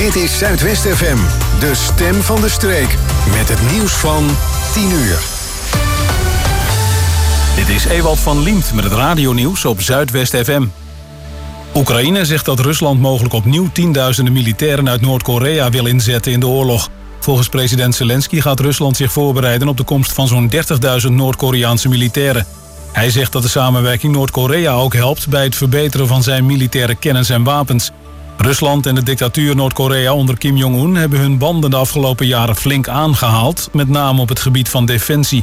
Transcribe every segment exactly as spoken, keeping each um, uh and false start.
Dit is Zuidwest F M, de stem van de streek. Met het nieuws van tien uur. Dit is Ewald van Liemt met het radionieuws op Zuidwest F M. Oekraïne zegt dat Rusland mogelijk opnieuw tienduizenden militairen uit Noord-Korea wil inzetten in de oorlog. Volgens president Zelensky gaat Rusland zich voorbereiden op de komst van zo'n dertigduizend Noord-Koreaanse militairen. Hij zegt dat de samenwerking Noord-Korea ook helpt bij het verbeteren van zijn militaire kennis en wapens. Rusland en de dictatuur Noord-Korea onder Kim Jong-un hebben hun banden de afgelopen jaren flink aangehaald, met name op het gebied van defensie.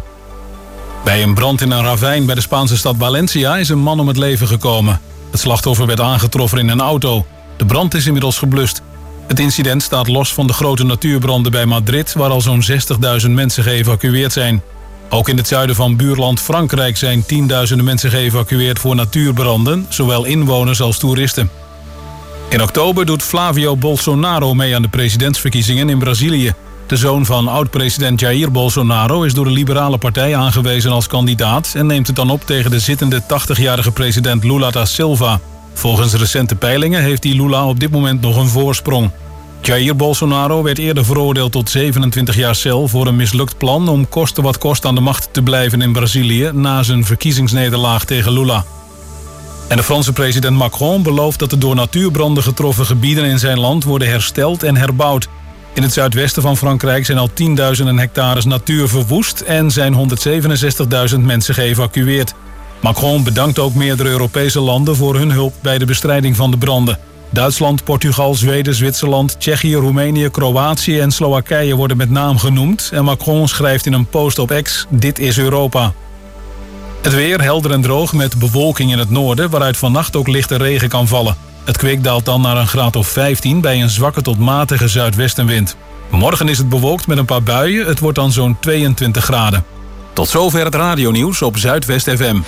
Bij een brand in een ravijn bij de Spaanse stad Valencia is een man om het leven gekomen. Het slachtoffer werd aangetroffen in een auto. De brand is inmiddels geblust. Het incident staat los van de grote natuurbranden bij Madrid, waar al zo'n zestigduizend mensen geëvacueerd zijn. Ook in het zuiden van buurland Frankrijk zijn tienduizenden mensen geëvacueerd voor natuurbranden, zowel inwoners als toeristen. In oktober doet Flavio Bolsonaro mee aan de presidentsverkiezingen in Brazilië. De zoon van oud-president Jair Bolsonaro is door de liberale partij aangewezen als kandidaat en neemt het dan op tegen de zittende tachtigjarige president Lula da Silva. Volgens recente peilingen heeft die Lula op dit moment nog een voorsprong. Jair Bolsonaro werd eerder veroordeeld tot zevenentwintig jaar cel voor een mislukt plan om koste wat kost aan de macht te blijven in Brazilië na zijn verkiezingsnederlaag tegen Lula. En de Franse president Macron belooft dat de door natuurbranden getroffen gebieden in zijn land worden hersteld en herbouwd. In het zuidwesten van Frankrijk zijn al tienduizenden hectares natuur verwoest en zijn honderdzevenenzestigduizend mensen geëvacueerd. Macron bedankt ook meerdere Europese landen voor hun hulp bij de bestrijding van de branden. Duitsland, Portugal, Zweden, Zwitserland, Tsjechië, Roemenië, Kroatië en Slowakije worden met naam genoemd. En Macron schrijft in een post op X: dit is Europa. Het weer helder en droog met bewolking in het noorden, waaruit vannacht ook lichte regen kan vallen. Het kwik daalt dan naar een graad of vijftien bij een zwakke tot matige zuidwestenwind. Morgen is het bewolkt met een paar buien, het wordt dan zo'n tweeëntwintig graden. Tot zover het radionieuws op Zuidwest F M.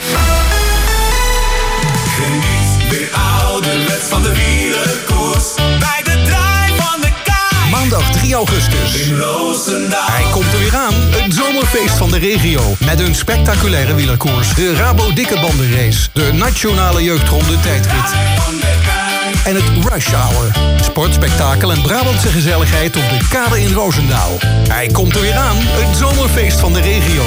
Geniet weer ouderwets van de wielerkoers bij de draai van de kaai. Maandag drie augustus. In Roosendaal. Hij komt er weer aan. Het zomerfeest van de regio. Met een spectaculaire wielerkoers. De Rabo Dikke Bandenrace. De Nationale Jeugdronde Tijdrit. En het Rush Hour. Sport, spektakel en Brabantse gezelligheid op de kade in Roosendaal. Hij komt er weer aan. Het zomerfeest van de regio.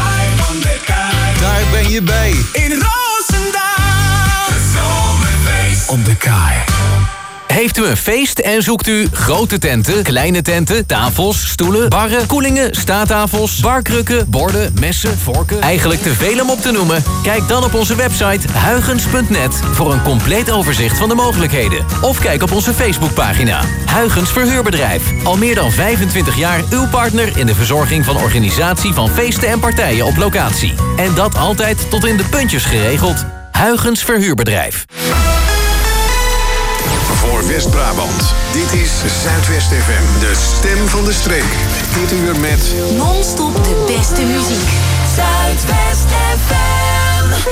Daar ben je bij. In Roosendaal. Het zomerfeest Op de kaai. Heeft u een feest en zoekt u grote tenten, kleine tenten, tafels, stoelen, barren, koelingen, staattafels, barkrukken, borden, messen, vorken? Eigenlijk te veel om op te noemen? Kijk dan op onze website huygens punt net voor een compleet overzicht van de mogelijkheden. Of kijk op onze Facebookpagina. Huygens Verhuurbedrijf. Al meer dan vijfentwintig jaar uw partner in de verzorging van organisatie van feesten en partijen op locatie. En dat altijd tot in de puntjes geregeld. Huygens Verhuurbedrijf. Voor West-Brabant. Dit is Zuidwest F M, de stem van de streek. Dit uur met non-stop de beste muziek. Zuidwest F M.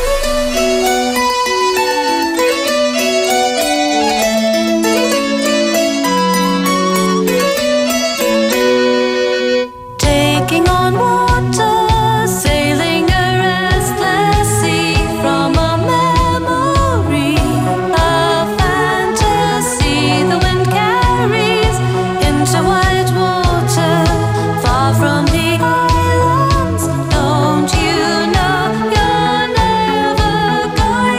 Taking on water, sailing a restless sea from a memory, a fantasy the wind carries into white water, far from the islands. Don't you know you're never going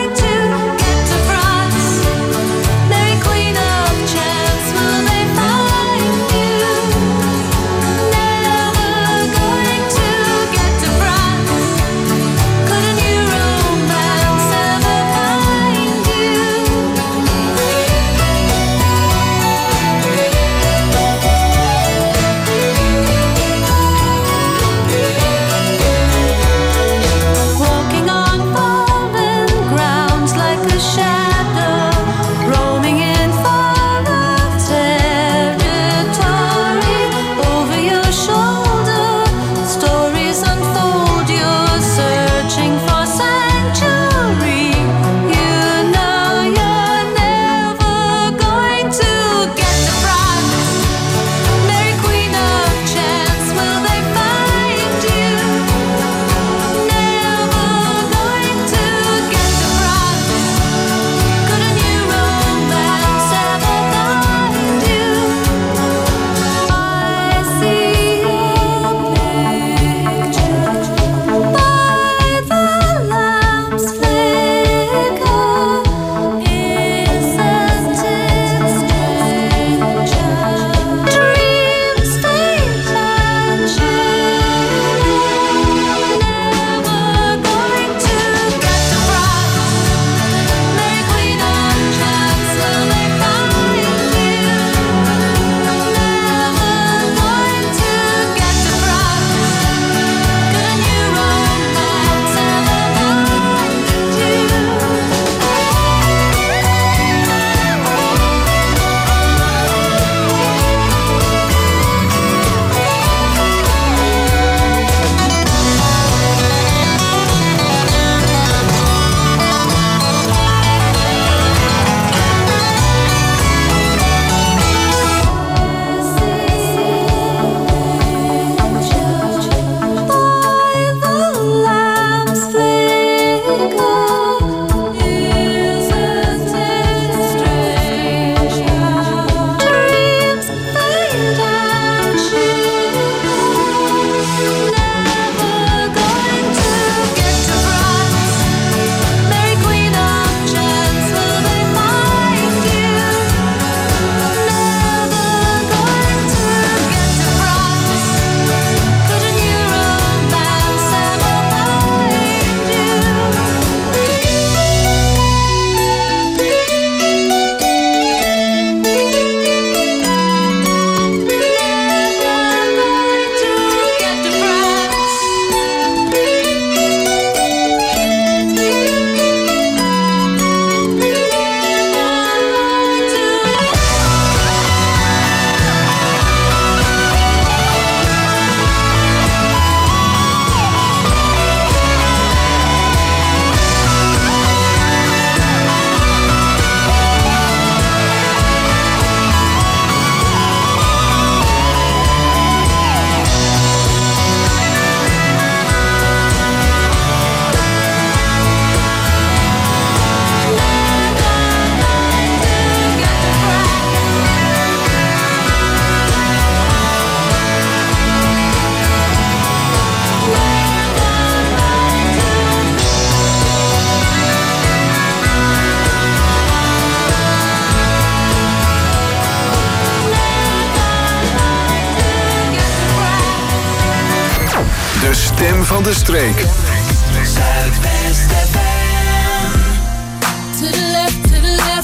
stem van de streek. Zuidwest F M. To the left, to the left.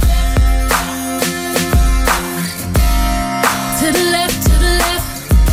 To the left, to the left.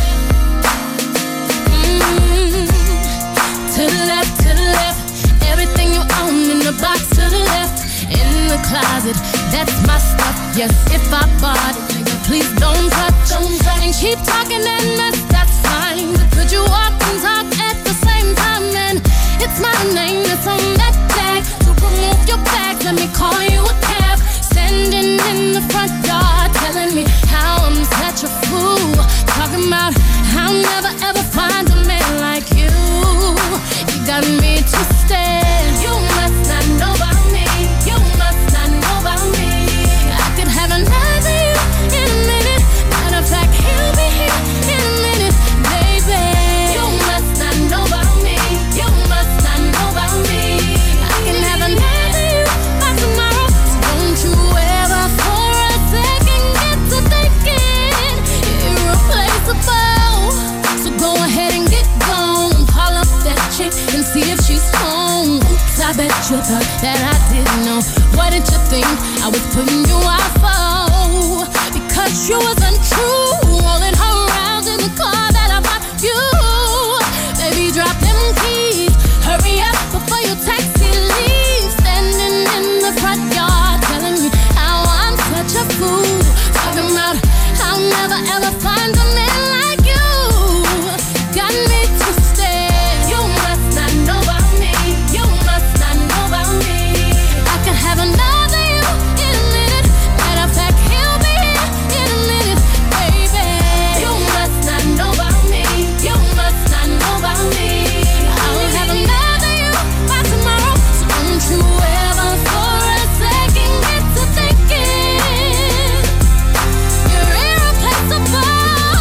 Mm. To the left, to the left. Everything you own in the box to the left. In the closet, that's my stuff. Yes, if I bought it, nigga, please don't touch. Don't touch. And keep talking that mess, that's fine. But could you walk and talk at the same time? And it's my name that's on that tag. So remove your bags, let me call you a cab. Standing in the front yard, telling me how I'm such a fool. Talking about how I'll never ever find a man like you. You got me twisted. You must not know about me. You must not know about me. I could have another you in a minute. Matter of fact, he'll be here in a minute, baby. You must not know about me. You must not know about me. I can have another you by tomorrow. So don't you ever for a second get to thinking you're irreplaceable. So go ahead and get gone. Call up that chick and see if she's home. Oops, I bet you thought that I didn't know. What did you think I was putting you out for? Because you was untrue. Rolling her around in the car that I bought you. Baby, drop them keys. Hurry up before your taxi leaves. Standing in the front yard telling me how I'm such a fool. Talking about I'll never ever find a man like you. Got me twisted. You must not know about me. You must not know about me. I could have another you in a minute. Matter of fact, he'll be here in a minute, baby. You must not know about me. You must not know about me. I'll have another you by tomorrow. So don't you ever for a second get to thinking you're irreplaceable.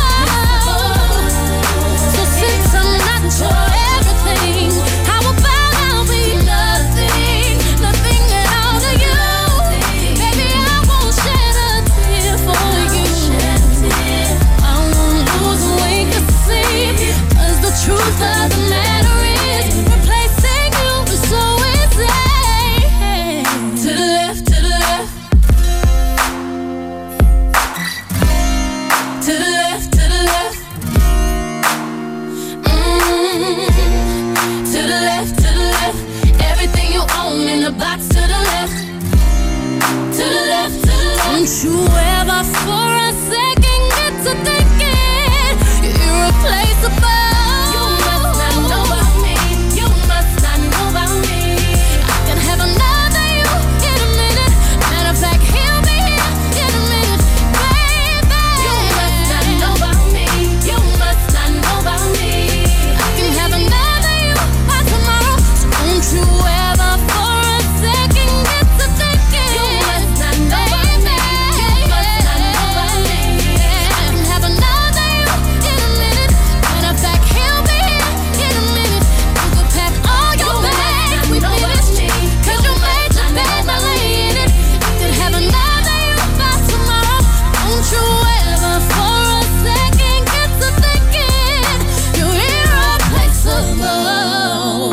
So since I'm not your everything, how about I'll be nothing, nothing at all to you? Baby, I won't shed a tear for you. I won't lose a wink of sleep. 'Cause the truth of the matter is, replacing you is so easy. To the left, to the left. To the left, to the left. Mm. To the left, to the left. Everything you own in the box to the left. To the left, to the left. Don't you ever for a second get to thinking you're irreplaceable. You must not know about me. You must not know about me. I can have another you in a minute. Matter of fact, he'll be here in a minute, baby. You must not know about me. You must not know about me. I can have another you by tomorrow. So don't you ever for a second get to thinking you must not know about me. You must not know about me. I can have another you in a minute. Matter of fact, he'll be here in a minute. You could pack all your bags with me. 'Cause you made your bed by laying it. I could have another you by tomorrow. Don't you ever for a second get to thinking you're irreplaceable.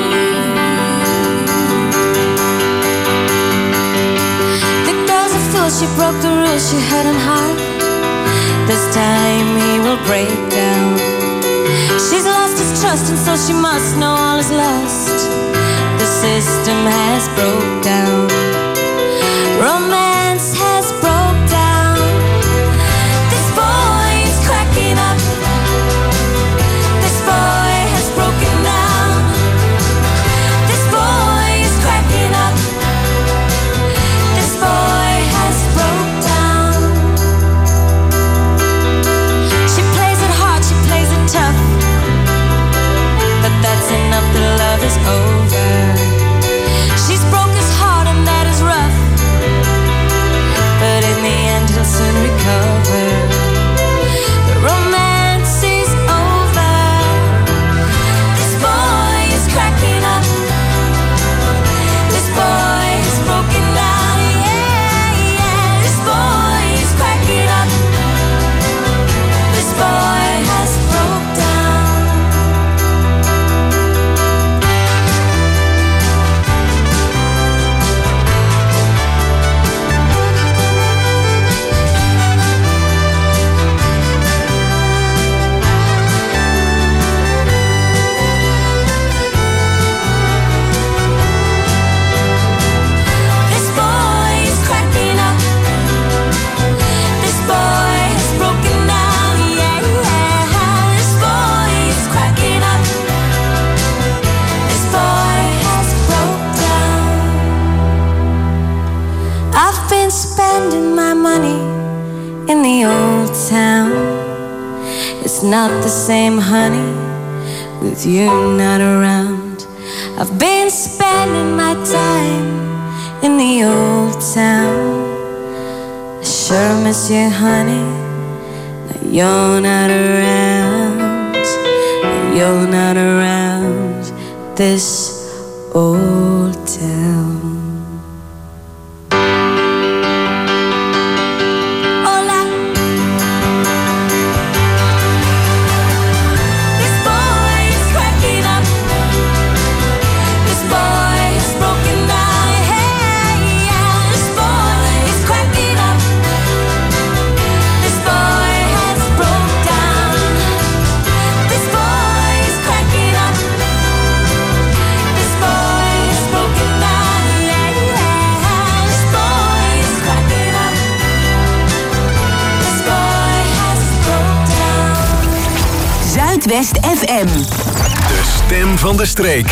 The girl's a fool, she broke the rules she had on heart. This time he will break down. She's lost his trust and so she must know all is lost. The system has broke down. Romance has broke down. This boy is cracking up. This boy has broken down. This boy is cracking up. This boy has broke down. She plays it hard, she plays it tough. But that's enough, the love is over. She's broke his heart and that is rough. old town. It's not the same, honey, with you not around. I've been spending my time in the old town. I sure miss you, honey. Now you're not around. Now you're not around this old town. West F M. De stem van de streek.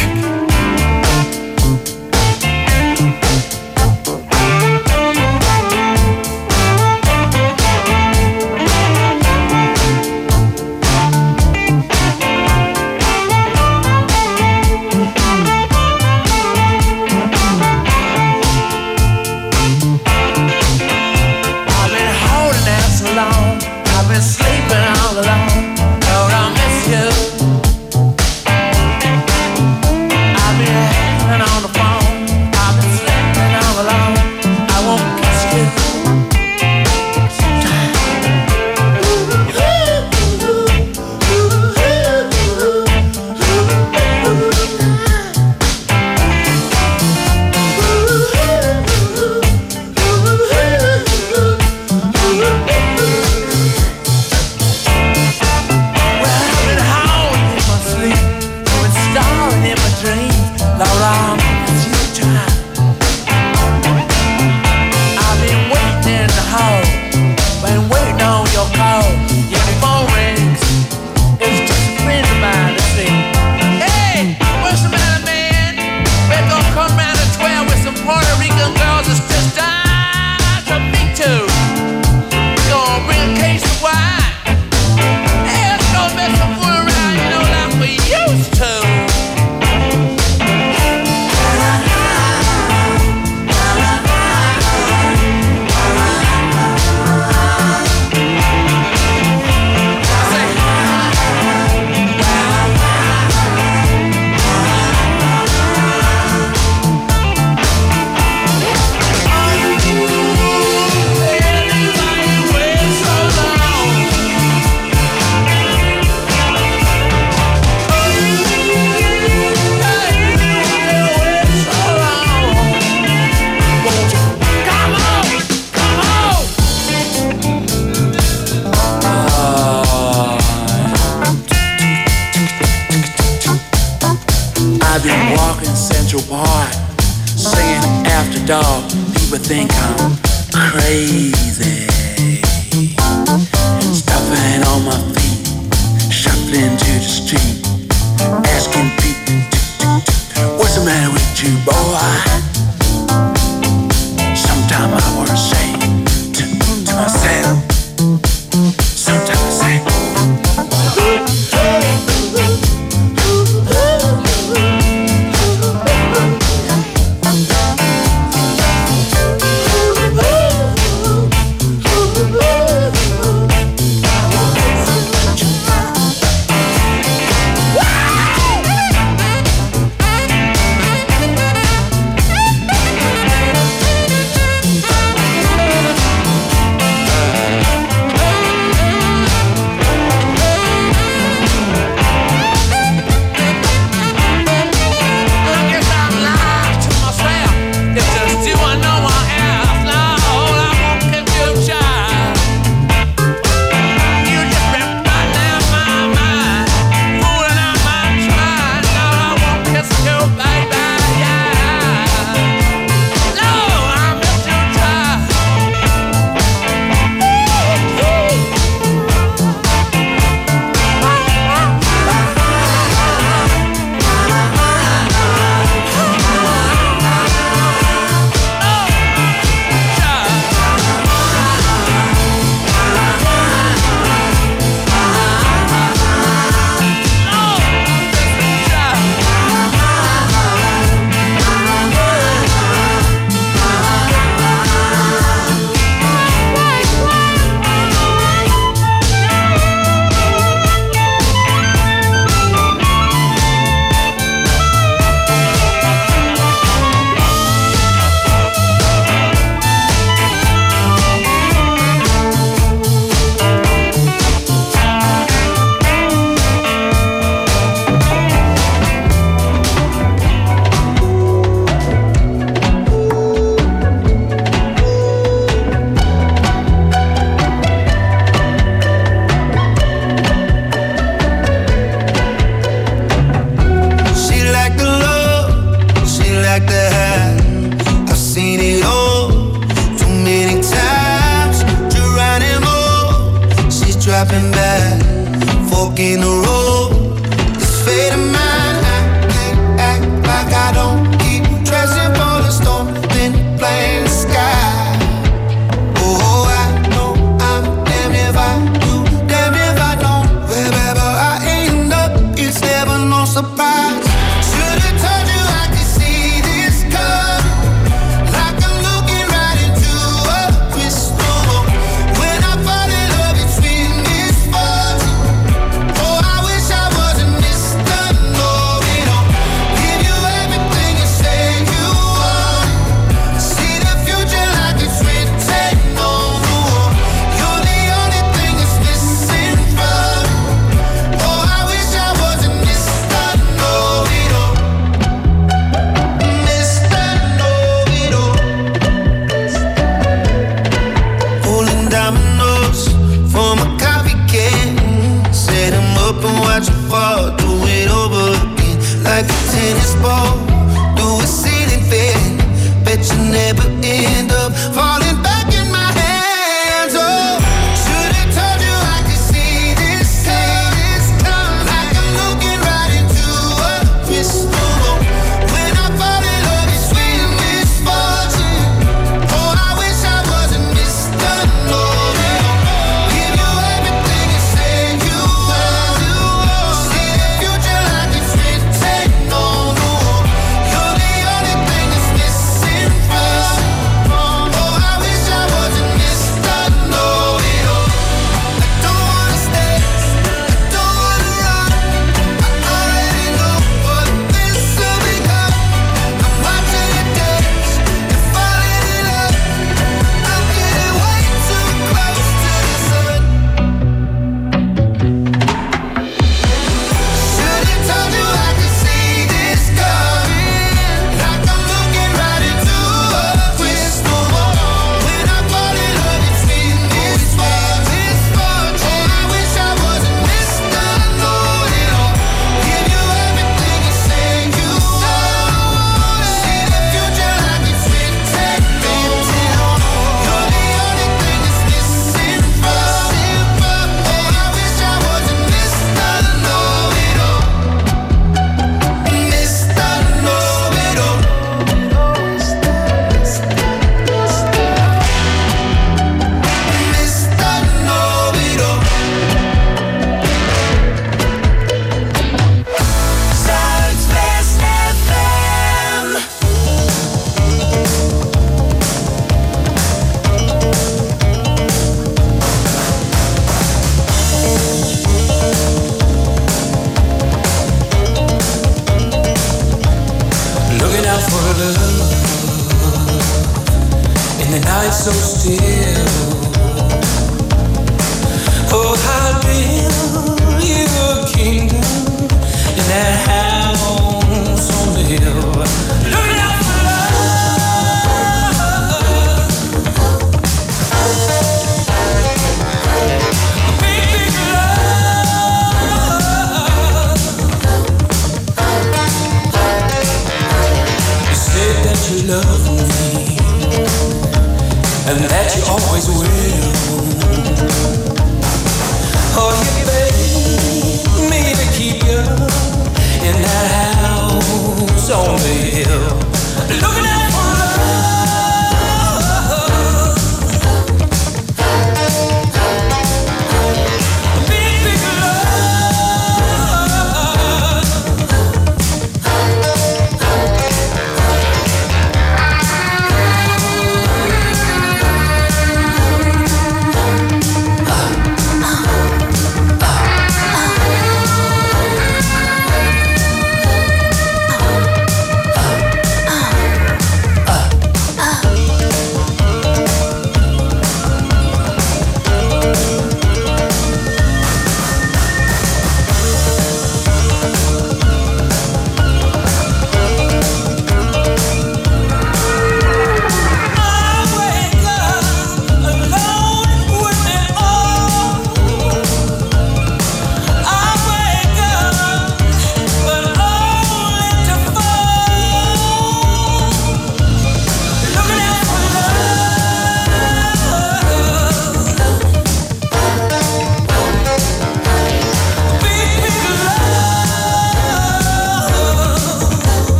dropping back, fork in the road. This fate of mine, I can't act like I don't keep dressing for the storm, then blame the sky. Oh, I know I'm damn if I do, damn if I don't. Wherever I end up, it's never no surprise. Should've told you I could see this coming, like I'm looking right into a crystal ball. When I fall in love, it's when it's faulty. Oh, I wish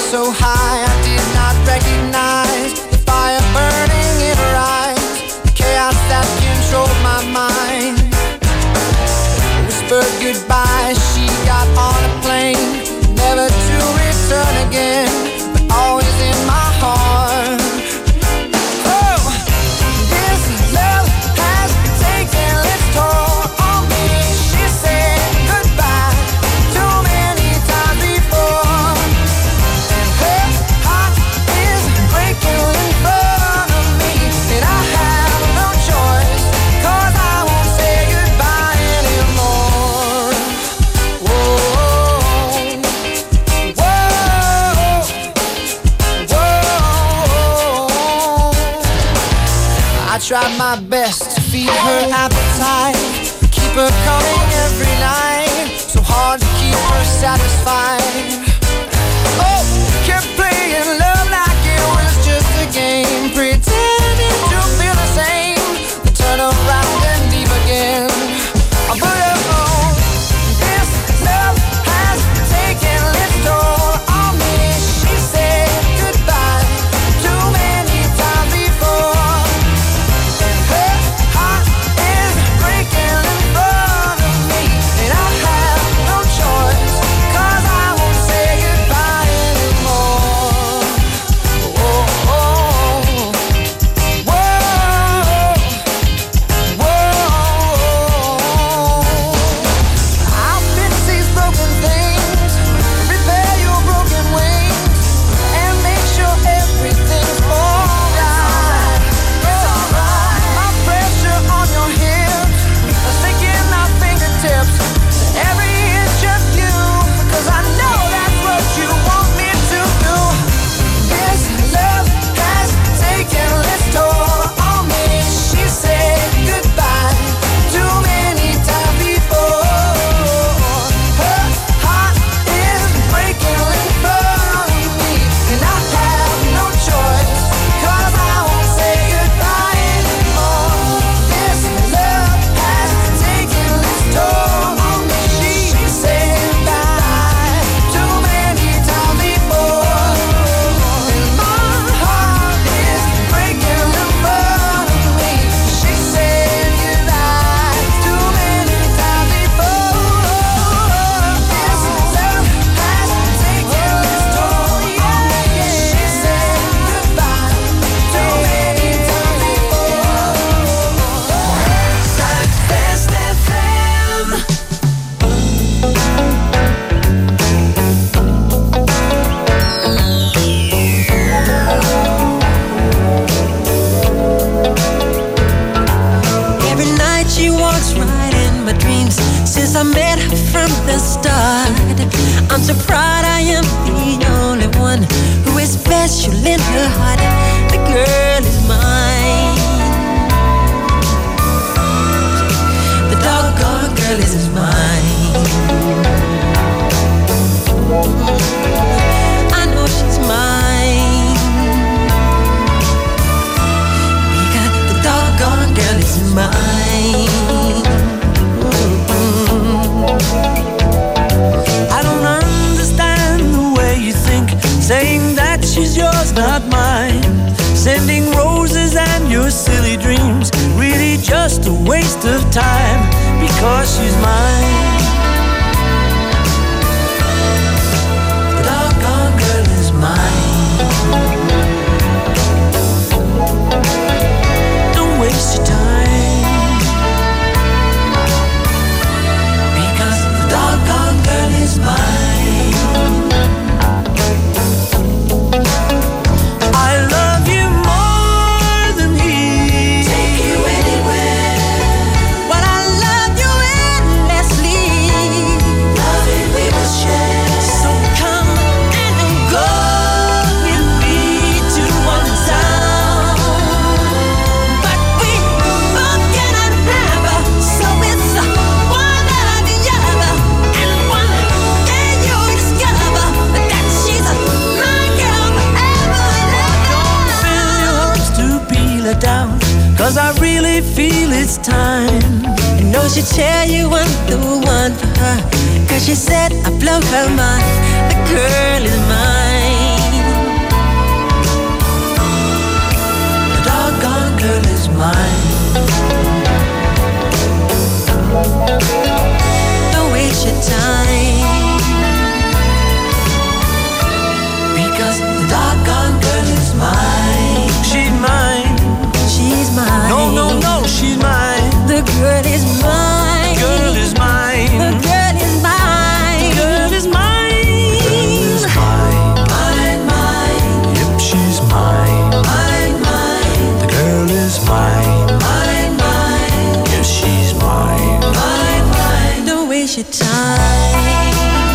so high I did not recognize the fire burning in her eyes, the chaos that controlled my mind. Whispered goodbye, she got on a plane, never to return again, but always in my heart. Oh, this love has taken its toll on me. She said goodbye too many times before, and her heart is breaking in front of me, and I have no choice, 'cause I won't say goodbye anymore. Whoa, whoa, whoa. I tried my best to feed her appetite, keep her coming every night, so hard to keep her satisfied. Oh, kept playing love like it was just a game, pretending to feel the same, then turn around and leave again. But oh, this love has taken its toll on me. She said goodbye too many times before, and her heart is breaking in front of me, and I have no choice, 'cause I won't say goodbye anymore. Whoa, whoa, whoa, whoa. I'll fix these broken things, repair your broken wings, and make sure everything's alright. It's alright. My pressure on your hips, a stick in my fingertips, every inch of you, 'cause I know that's what you want me to do. This love has taken its toll on me. She said goodbye too many times before. Her heart is breaking in front of me, and I have no choice, 'cause I won't say goodbye anymore. This love has taken its toll on me. She said goodbye too many times before, and my heart is breaking in front of me. She said goodbye too many times before. This love has taken its toll on me. She said goodbye too many times before. Zuidwest F M. Every night she walks right in my dreams. Since I met her from the start, I'm so proud I am the only one who is special in her heart. The girl is mine. The doggone girl is mine. I know she's mine, because the doggone girl is mine. I don't understand the way you think, saying that she's yours, not mine. Sending roses and your silly dreams, really just a waste of time, because she's mine. The doggone girl is mine. Don't waste your time, because the doggone girl is mine. I love you more than he. Take you anywhere. But I love you endlessly. Loving we will share. So come and go with me to one town. But we both cannot have her, so it's uh, one or the other. And one day you'll discover that she's uh, my girl forever and Don't fill your hopes to peel her down, 'cause I really feel it's time. I know she'll tell you I'm the one for her, 'cause she said I blow her mind. The girl is mine. mine. Don't waste your time, because the doggone girl is mine. She's mine. She's mine. No, no, no, she's mine. The girl is mine. Girl is mine. The girl is mine. Girl is mine. Girl is mine. Mine, mine. Yep, she's mine. Mine, mine. The girl is mine. Mine, mine. Yes, she's mine. Mine, mine. Don't waste your time,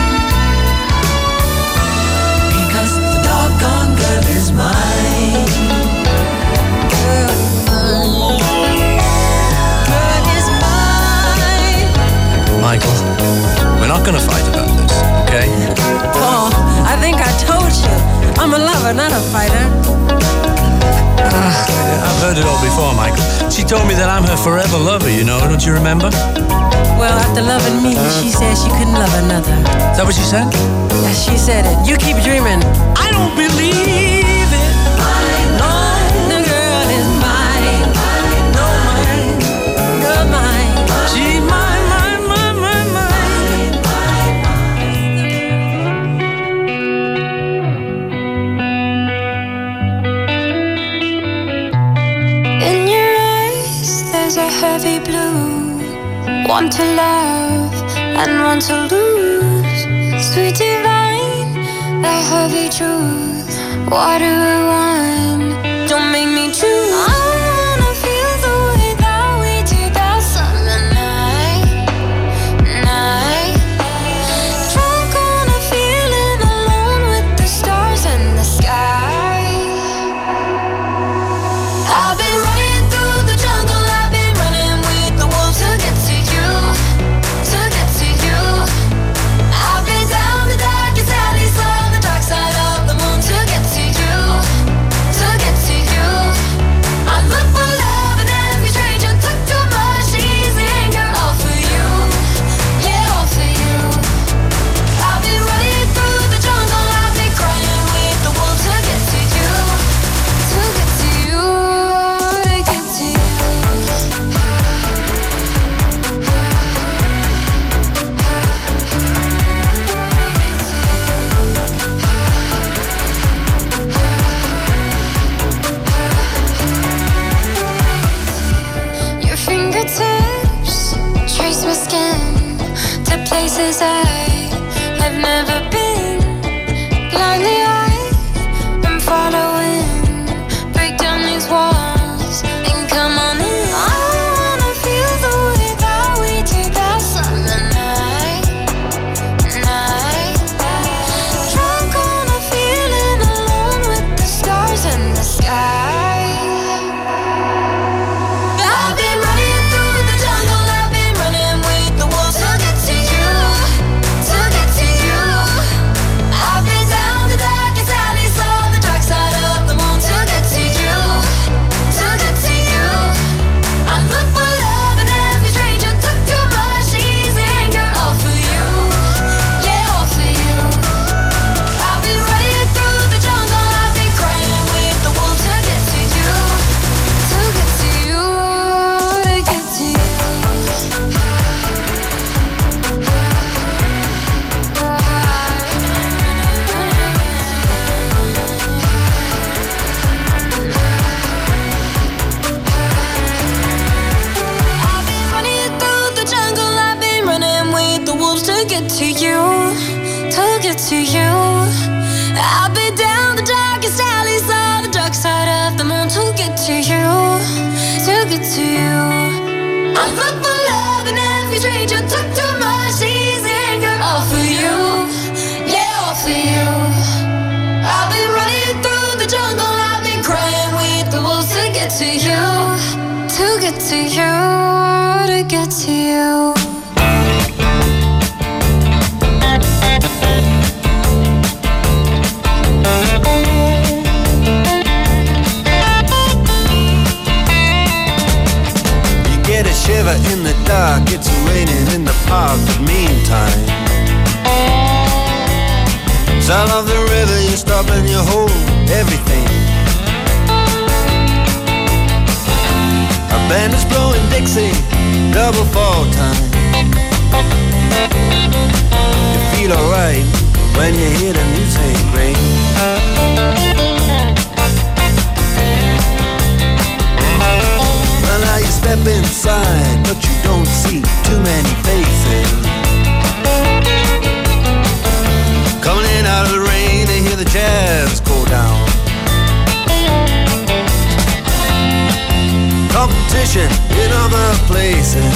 because the doggone girl is mine. Girl is mine. Girl is mine. Michael, we're not gonna fight about this, okay? Paul, I think I told you. I'm a lover, not a fighter. Uh, I've heard it all before, Michael. She told me that I'm her forever lover, you know, don't you remember? Well, after loving me, she said she couldn't love another. Is that what she said? Yeah, she said it. You keep dreaming. I don't believe it. Mine, mine. The girl is mine. No, mine. You're mine. She's mine, mine, mine, mine, mine. In your eyes, there's a heavy blue. One to love and one to lose. Sweet divine, the heavy truth. What do I want? Don't make me choose. I wanna feel the way that we did that summer night. Night. Drunk on a feeling, alone with the stars and the sky. I've been running through the jungle, I've been running with the wolves to get to you, to get to you. I've been down the darkest alleys, on the dark side of the moon to get to you, to get to you. I look for love in every stranger, took too much easy anger, all for you, yeah, all for you. I've been running through the jungle, I've been crying with the wolves to get to you, to get to you, to get to you. Your fingertips trace my skin to places I have never been. Blindly I am following. Break down these walls and come on in. I wanna feel the way that we did that summer night. Night. Drunk on a feeling, alone with the stars and the sky. I've been running through the jungle, I've been running with the wolves to get to you, to get to you. I've been down the darkest alleys, on the dark side of the moon to get to you, to get to you. I look for love in every stranger, took too much easy anger, all for you, yeah, all for you. I've been running through the jungle, I've been crying with the wolves to get to you, to get to you, to get to you. I've been running through the jungle, I've been running with the wolves to get to you, to get to you. I've been down the darkest alleys, on the dark side of the moon to get to you, to get to you. I look for love in every stranger, took too much easy anger, all for you, yeah, all for you. I've been running through the jungle, I've been crying with the wolves to get to you, to get to you, to get to you. You get a shiver in the dark, it's raining in the park, but meantime, sound of the river, you stop and you hold everything. Band is blowing Dixie, double fall time. You feel alright when you hear the music ring. Well, now you step inside, but you don't see too many faces. Coming in out of the rain to hear the jazz go down. Competition in other places,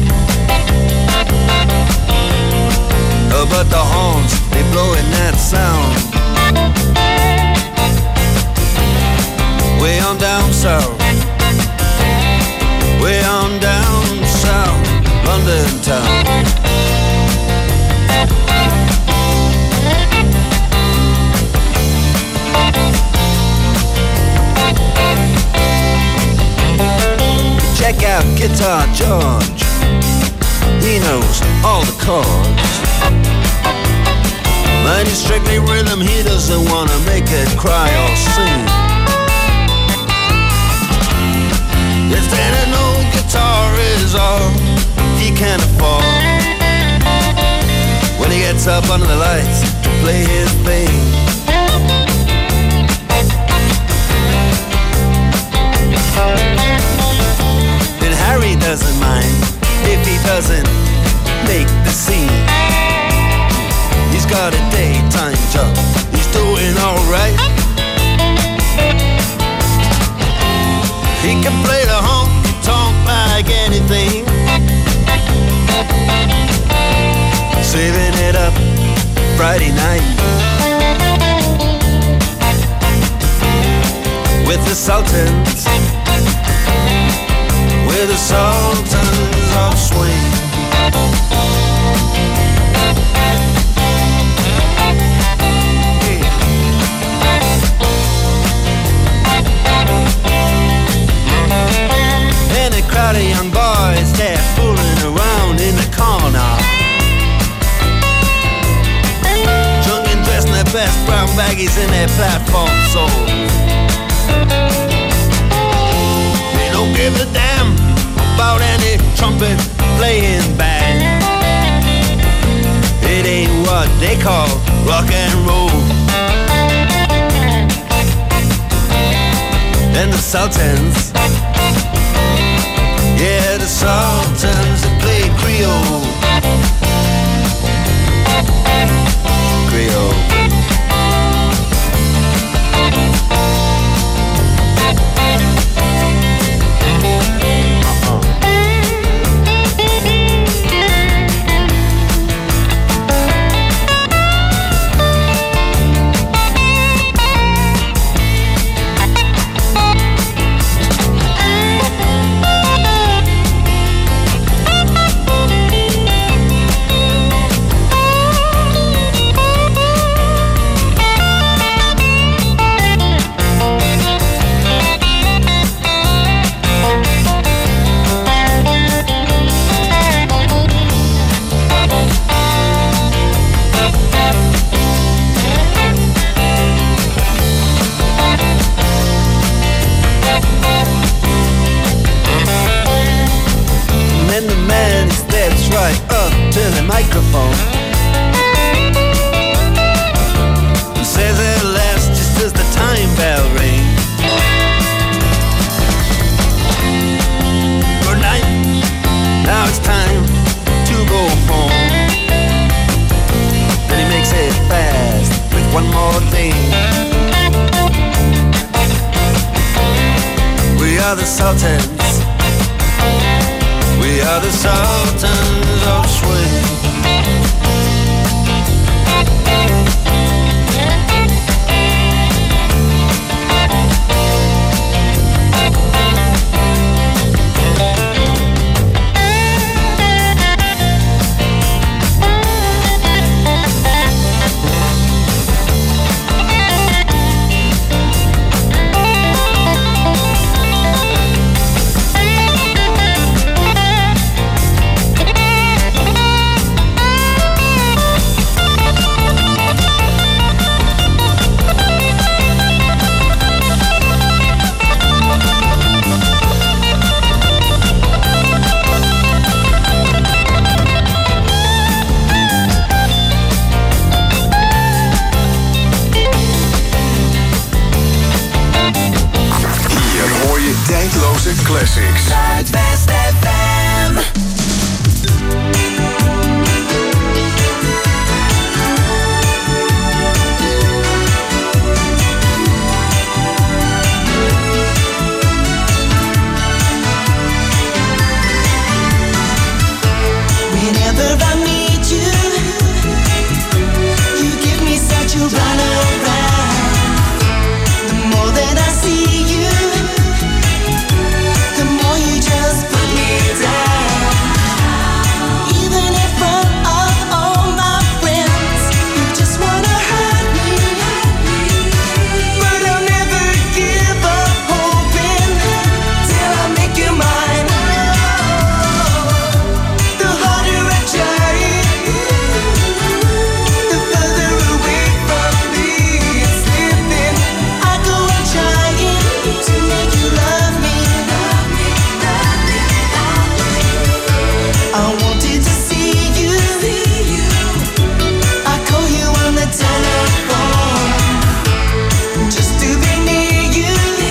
oh, but the horns, they blowing that sound. Way on down south, way on down south, London town. Check out Guitar George, he knows all the chords. But he's strictly rhythm, he doesn't wanna make it cry or sing. If then an old guitar is all he can afford, when he gets up under the lights to play his thing. Harry doesn't mind if he doesn't make the scene. He's got a daytime job, he's doing alright. He can play the honky-tonk like anything, saving it up Friday night with the Sultans, with the Sultans of Swing. And a crowd of young boys, they're fooling around in the corner, drunk and dressed in their best brown baggies in their platform soles. They don't give a damn about any trumpet playing band. It ain't what they call rock and roll. And the Sultans, yeah, the Sultans that play Creole. Creole. Classics. Zuidwest F M. Whenever I meet you, you give me such a runaround. The more that I see you, the more you just put me down. Even in front of all my friends, you just wanna hurt me. But I'll never give up hoping till I make you mine. The harder I try, the further away from me it's slipping. I go on trying to make you love me. I wanted to see you. I call you on the telephone just to be near you.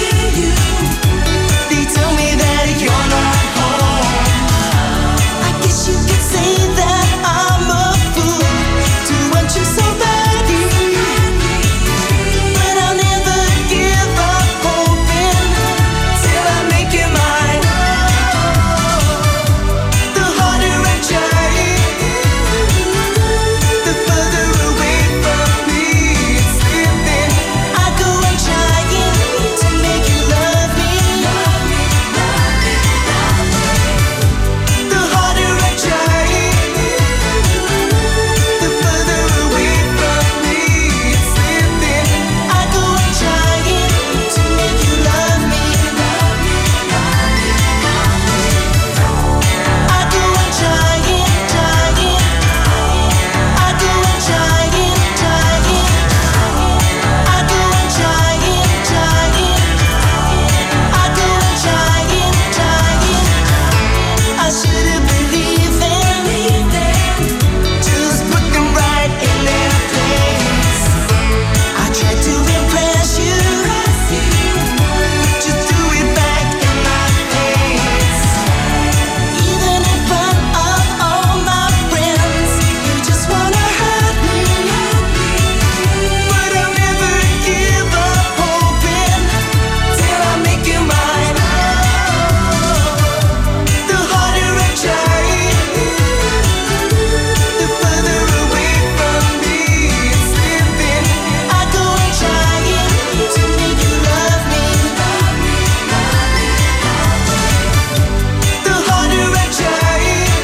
They tell me that you're not home. I guess you could say that I'm a fool to want you so badly. But I'll never give up hoping till I make you mine. The harder I try, the further away from me it's slipping. I go on trying to make you love me. The harder I try, the further away from me it's slipping. I go on trying to make you love me. I go on trying, trying. I go on trying, trying. I go on trying, trying. I go on trying, trying. I should have believed them, just put them right in their place. I tried to impress you, just do it back in my face. Even in front of all my friends, you just wanna hurt me. But I'll never give up hoping till I make you mine. The harder I try, the further away from me it's slipping. I go on trying to make you love me. The harder I try,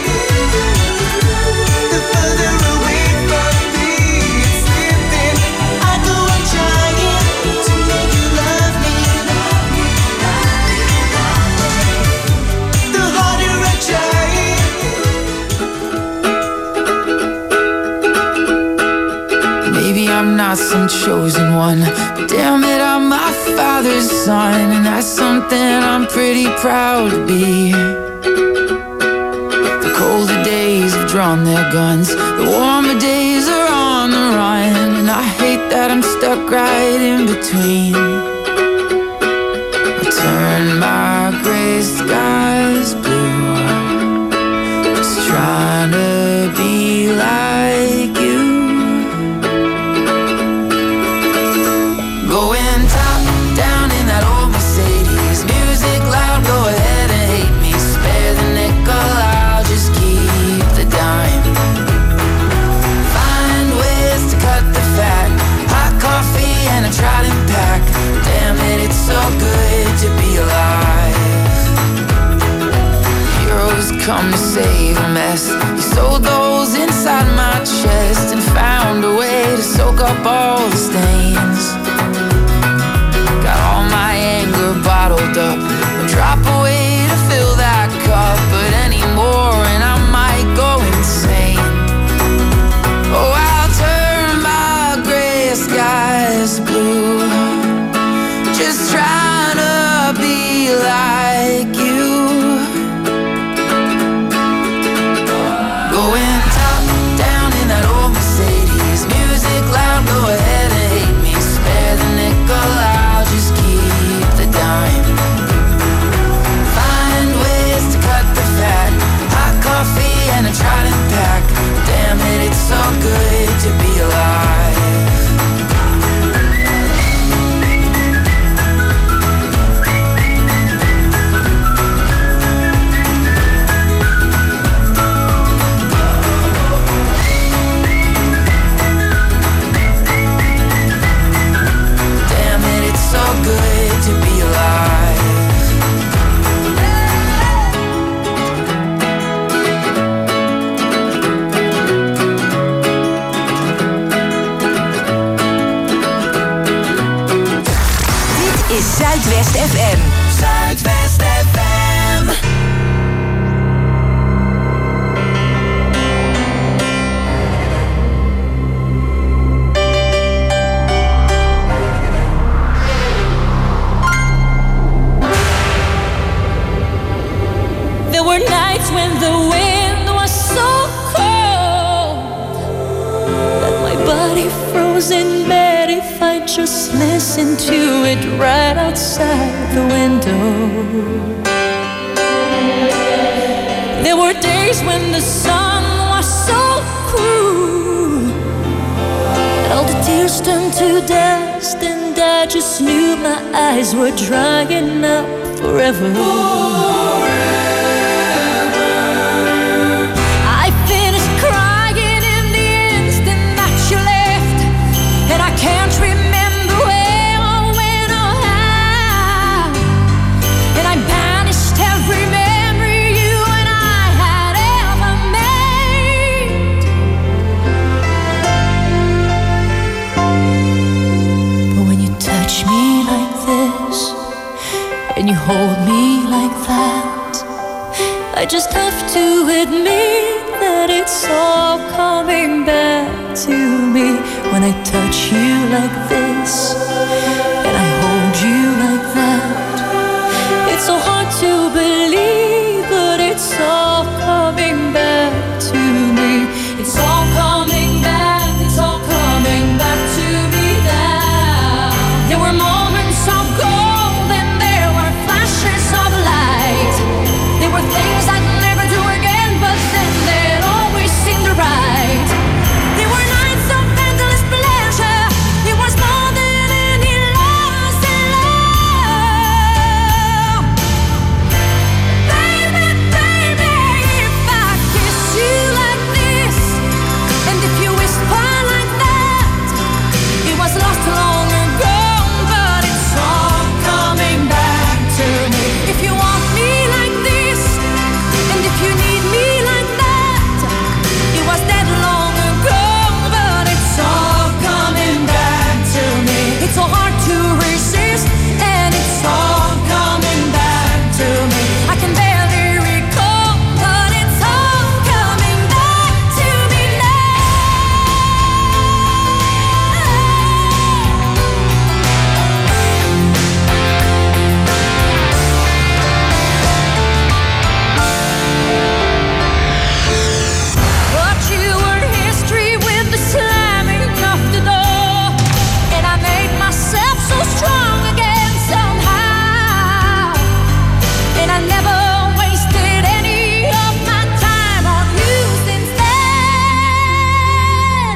the further away from me it's slipping. I go on trying to make you love me. The harder I try. Maybe I'm not some chosen one, but damn it, I'm my father's son, and that's something I'm pretty proud to be. The colder days have drawn their guns, the warmer days are on the run, and I hate that I'm stuck right in between. I turn my gray skies blue, just trying to be like you. Going top down in that old Mercedes, music loud, go ahead and hate me. Spare the nickel, I'll just keep the dime. Find ways to cut the fat, hot coffee and a trident pack. Damn it, it's so good to be alive. Heroes come to save a mess. You sold those inside my chest and found a way to soak up all the stains. Got all my anger bottled up, I'll drop away to fill that cup, but anymore and I might go insane. Oh, I'll turn my gray skies blue, just trying to be like you. Going top down in that old Mercedes, music loud, go ahead and hate me. Spare Zuidwest F M. Zuidwest F M. There were nights when the wind was so cold that my body froze in bed if I just listened to it right outside the window. There were days when the sun was so cruel, all the tears turned to dust, and I just knew my eyes were drying up forever. Can't remember where or when or how, and I banished every memory you and I had ever made. But when you touch me like this and you hold me like that, I just have to admit that it's all coming back to me. When I touch you like this and I hold you like that, it's so hard to believe, but it's all coming back to me. It's all coming back, it's all coming back to me now. There were moments of gold and there were flashes of light. There were things I'd never do again, but then they'd always seem right. There were nights of endless pleasure. It was more than any loss in love. Baby, baby, if I kiss you like this, and if you whisper like that, it was lost long ago, but it's all coming back to me. If you want me like this, and if you need me like that, it was dead long ago, but it's all coming back to me. It's so hard to resist, and it's all coming back to me. I can barely recall, but it's all coming back to me But you were history with the slamming of the door, and I made myself so strong again somehow. And I never wasted any of my time on you since then.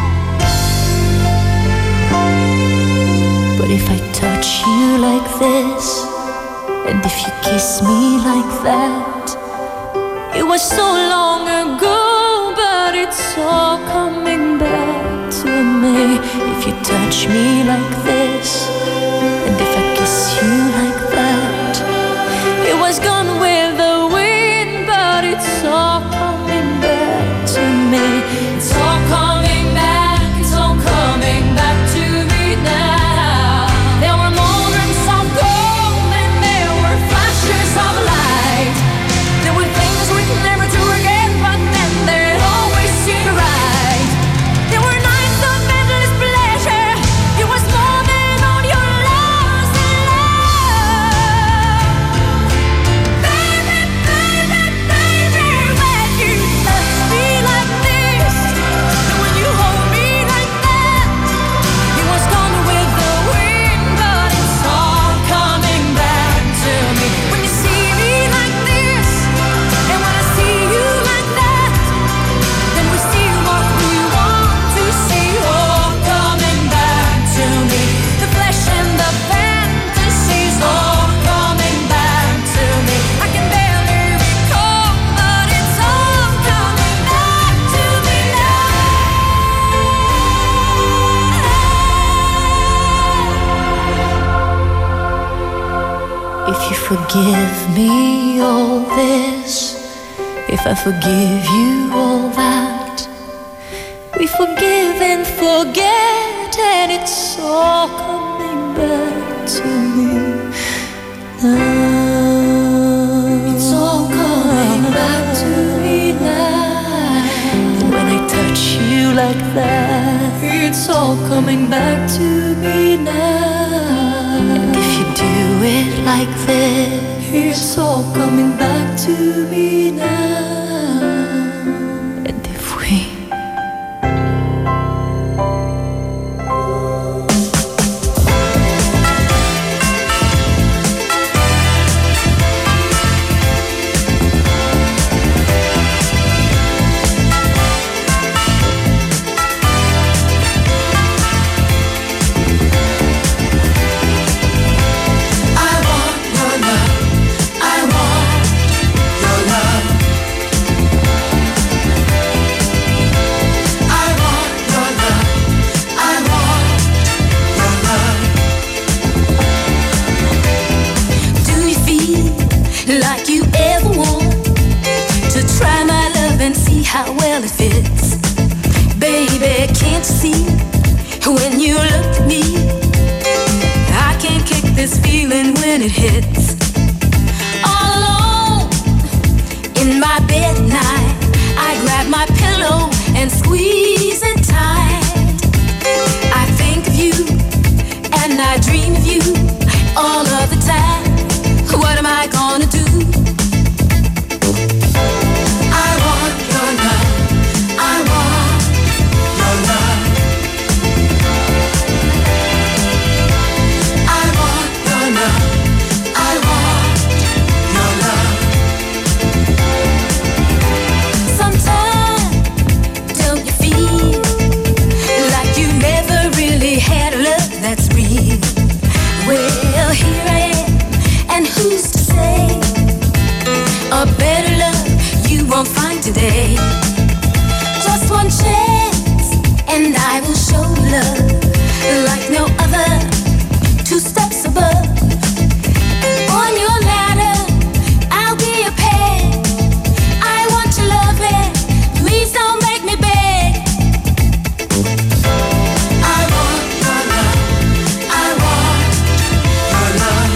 But if I touch you like this, and if you kiss me like that, it was so long ago, but it's all coming back to me. If you touch me like this, and if I kiss you like that, it was gone with the wind, but it's all coming back to me. It's all coming back, it's all coming back to me now. There were moments of gold and there were flashes of light. There were things we'd never do again, but then they'd always seem right. There were nights of endless pleasure. It was more than all your loss in love. Baby, baby, baby, when you touch me like this, and when you hold me like that, it was gone with the wind, but it's all coming back to me. When you see me like this, and when I see you like that, then we see what we want to see, all coming back to me. The flesh and the fantasies, all coming back to me. I can barely recall, but it's all coming back to me now. If you forgive me all this, if I forgive you all that, we forgive and forget, and it's all coming back to me. now. It's all coming back to me now. And when I touch you like that, it's all coming back to me now. And if you do it like this, it's all coming back to me now. And if we like you ever want to try my love and see how well it fits. Baby, can't you see when you look at me, I can't kick this feeling when it hits. All alone in my bed at night, I grab my pillow and squeeze it tight. I think of you and I dream of you all of the time. What am I gonna do? I want your love. I want your love. I want your love. I want your love. Sometimes don't you feel like you never really had a love that's real? Well, here I am. And who's to say a better love you won't find today? Just one chance and I will show love like no other, two steps above. On your ladder, I'll be a peg. I want your love and please don't make me beg. I want your love. I want your love.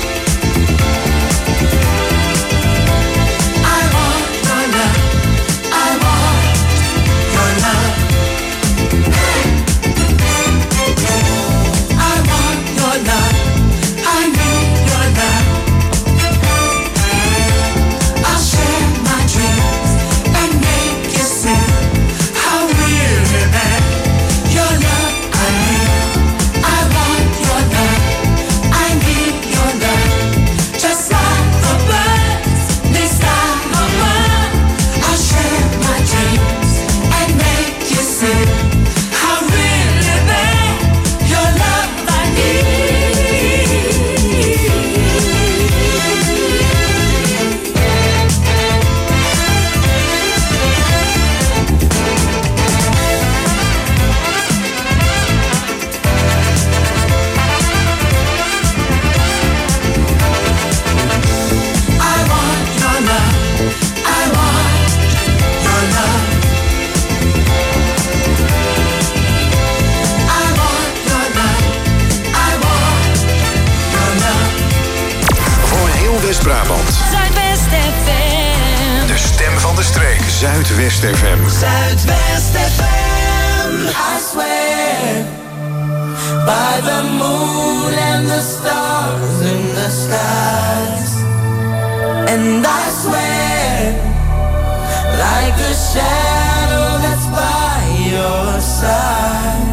Zuidwest F M. De stem van de streek. Zuidwest F M. Zuidwest F M. I swear by the moon and the stars in the skies. And I swear like a shadow that's by your side.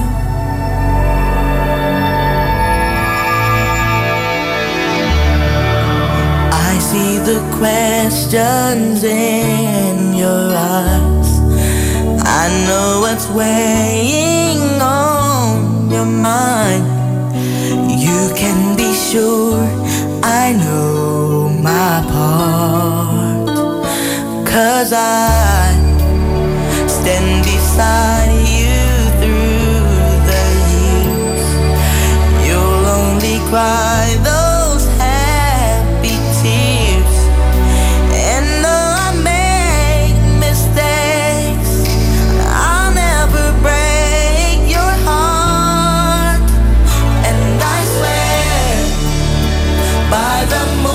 I see the questions in your eyes. I know what's weighing on your mind. You can be sure I know my part. 'Cause I stand beside you through the years. You'll only cry those happy tears. And though I make mistakes, I'll never break your heart. And I swear by the moon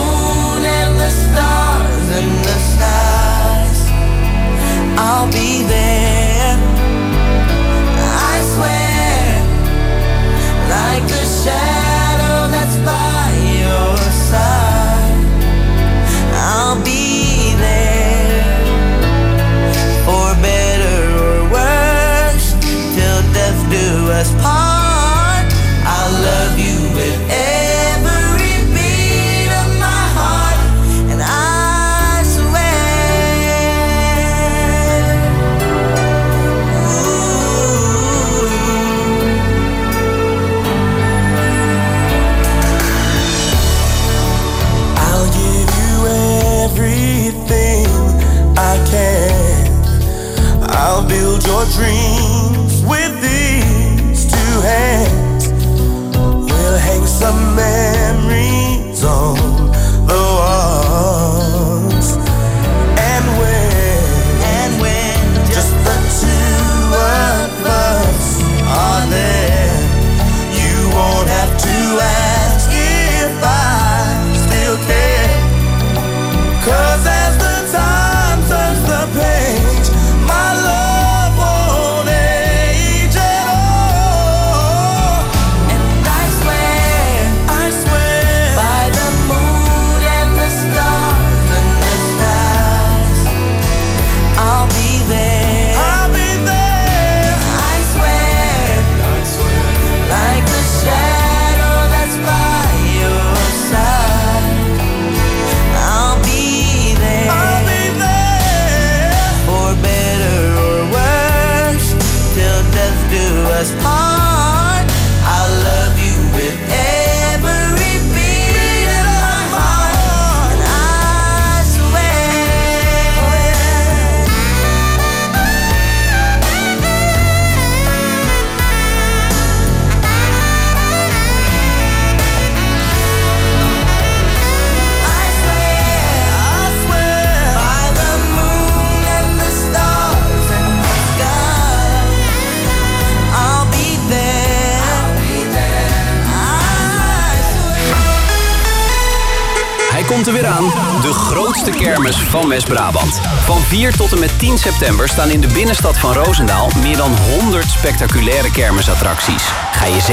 komt er weer aan. De grootste kermis van West-Brabant. Van vier tot en met tien september staan in de binnenstad van Roosendaal meer dan honderd spectaculaire kermisattracties. Ga je